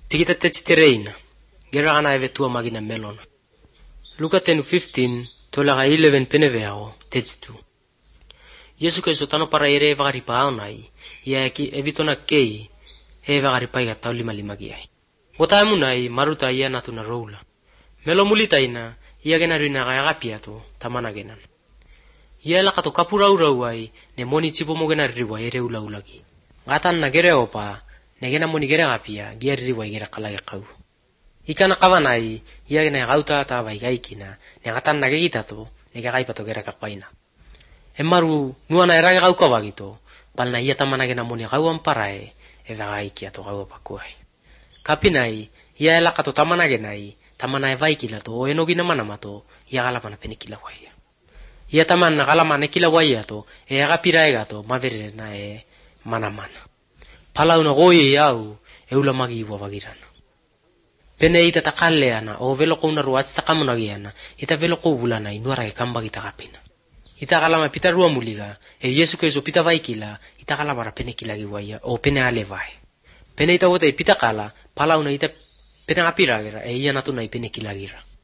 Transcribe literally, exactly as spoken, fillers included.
Pikita tetitereina. Gera ana eve tua magina melona. Luka ten fifteen tola ka eleven peneveao tetsitu. Yesu Kristo tano para ere evagari paonai. Ia eki evitona kei evagari paiga tau lima lima giai. Wata emunai maruta ia natuna roula. Melo mulitaina ia gena rina kaya gapiato tamana genan. Ia lakato kapura urauai ne moni chipo mo gena riwa ere ula ulagi. Ngatan na gere opa ne gena moni gere gapia gia riwa gera kalage kau. Ikana kavanai ia gena gauta ta bai gaikina ne ngatan na gegitato ne gaipato gera kapaina. Emaru nuana era gau kawagito palna ia tamana gena moni gau amparae eva gaikia to gau pakuai. Kapinai ia lakato tamana genai tamana evaikila to enogina manamato ia galamana penikila waia. Ia tamana galamana kila waia to e agapira egato mavere na e manamana. Palauna goi iau eula magi wavagirana. Pene ita takaleana o veloko una ruats takamunagiana ita veloko bulana inuara e kambagi takapina. Ita galama pita rua muliga e Yesu Kristo pita vaikila ita galamara penekila giwaia o pene alevai. Pene ita wote pita kala palauna ita pene apiragira e ia natuna i penekila gira.